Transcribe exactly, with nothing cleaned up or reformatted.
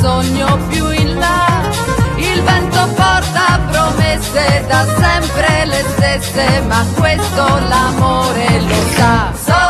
sogno più in là. Il vento porta promesse da sempre le stesse, ma questo l'amore lo sa.